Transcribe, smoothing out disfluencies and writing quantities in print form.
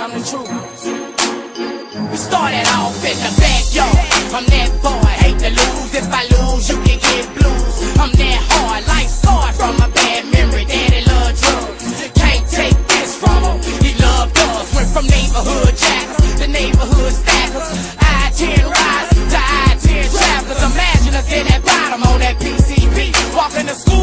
I'm the truth. We started off in the backyard. I'm that boy, hate to lose. If I lose, you can get blues. I'm that hard, life scarred from a bad memory. Daddy loved drugs, can't take this from him. He loved us, went from neighborhood jackers to neighborhood stackers. I-10 rise to I-10 travelers. Imagine us in that bottom on that PCP, walking to school